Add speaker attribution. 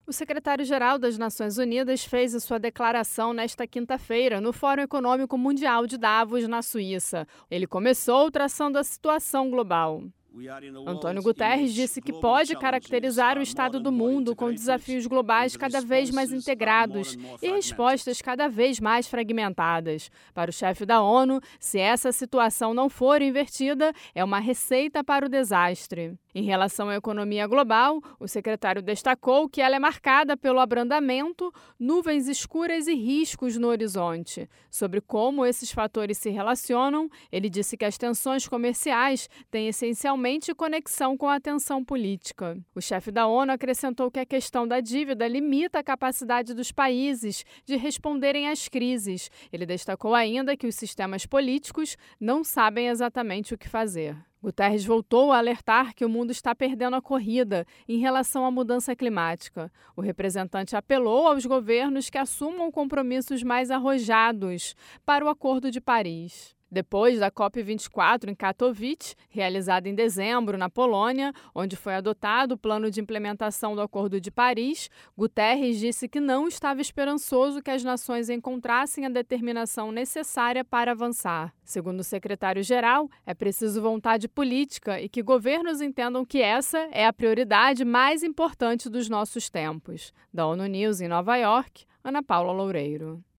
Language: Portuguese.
Speaker 1: O secretário-geral das Nações Unidas fez a sua declaração nesta quinta-feira no Fórum Econômico Mundial de Davos, na Suíça. Ele começou traçando a situação global. Antônio Guterres disse que pode caracterizar o estado do mundo com desafios globais cada vez mais integrados e respostas cada vez mais fragmentadas. Para o chefe da ONU, se essa situação não for invertida, é uma receita para o desastre. Em relação à economia global, o secretário destacou que ela é marcada pelo abrandamento, nuvens escuras e riscos no horizonte. Sobre como esses fatores se relacionam, ele disse que as tensões comerciais têm essencialmente conexão com a tensão política. O chefe da ONU acrescentou que a questão da dívida limita a capacidade dos países de responderem às crises. Ele destacou ainda que os sistemas políticos não sabem exatamente o que fazer. Guterres voltou a alertar que o mundo está perdendo a corrida em relação à mudança climática. O representante apelou aos governos que assumam compromissos mais arrojados para o Acordo de Paris. Depois da COP24 em Katowice, realizada em dezembro na Polônia, onde foi adotado o plano de implementação do Acordo de Paris, Guterres disse que não estava esperançoso que as nações encontrassem a determinação necessária para avançar. Segundo o secretário-geral, é preciso vontade política e que governos entendam que essa é a prioridade mais importante dos nossos tempos. Da ONU News em Nova York, Ana Paula Loureiro.